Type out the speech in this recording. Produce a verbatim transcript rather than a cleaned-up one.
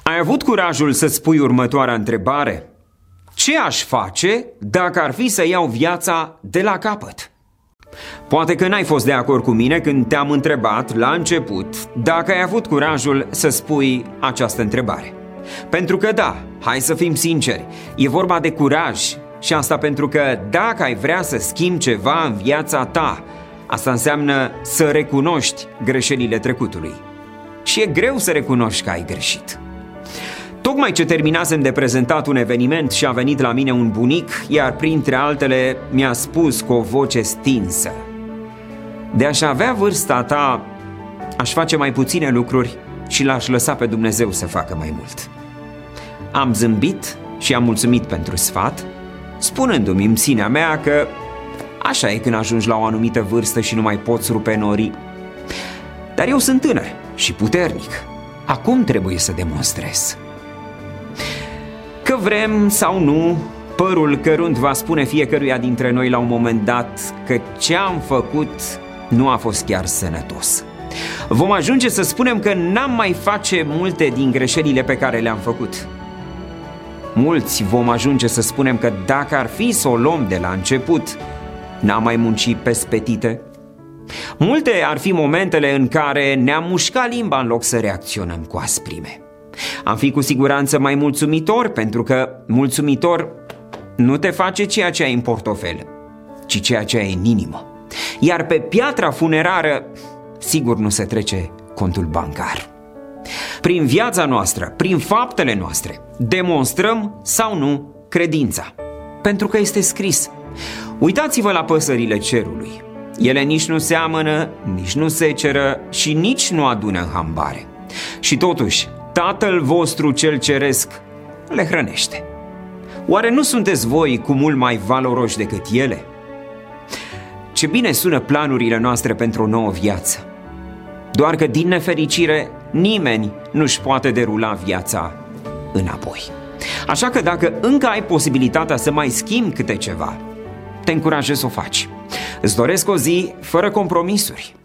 Ai avut curajul să-ți pui următoarea întrebare? Ce aș face dacă ar fi să iau viața de la capăt? Poate că n-ai fost de acord cu mine când te-am întrebat la început dacă ai avut curajul să spui această întrebare. Pentru că da, hai să fim sinceri, e vorba de curaj și asta pentru că dacă ai vrea să schimbi ceva în viața ta, asta înseamnă să recunoști greșelile trecutului. Și e greu să recunoști că ai greșit. Tocmai ce terminasem de prezentat un eveniment și a venit la mine un bunic, iar printre altele mi-a spus cu o voce stinsă: de-aș avea vârsta ta, aș face mai puține lucruri și l-aș lăsa pe Dumnezeu să facă mai mult. Am zâmbit și am mulțumit pentru sfat, spunându-mi în sinea mea că așa e când ajungi la o anumită vârstă și nu mai poți rupe norii. Dar eu sunt tânăr și puternic. Acum trebuie să demonstrez. Că vrem sau nu, părul cărunt va spune fiecăruia dintre noi la un moment dat că ce am făcut nu a fost chiar sănătos. Vom ajunge să spunem că n-am mai face multe din greșelile pe care le-am făcut. Mulți vom ajunge să spunem că dacă ar fi să o luăm de la început, n-am mai muncit pe spetite. Multe ar fi momentele în care ne-am mușcat limba în loc să reacționăm cu asprime. Am fi cu siguranță mai mulțumitor, pentru că mulțumitor nu te face ceea ce ai în portofel, ci ceea ce ai în inimă. Iar pe piatra funerară, sigur nu se trece contul bancar. Prin viața noastră, prin faptele noastre, demonstrăm sau nu credința, pentru că este scris: uitați-vă la păsările cerului. Ele nici nu seamănă, nici nu seceră și nici nu adună în hambare. Și totuși, Tatăl vostru cel ceresc le hrănește. Oare nu sunteți voi cu mult mai valoroși decât ele? Ce bine sună planurile noastre pentru o nouă viață. Doar că, din nefericire, nimeni nu-și poate derula viața înapoi. Așa că dacă încă ai posibilitatea să mai schimbi câte ceva, te încurajez să o faci. Îți doresc o zi fără compromisuri,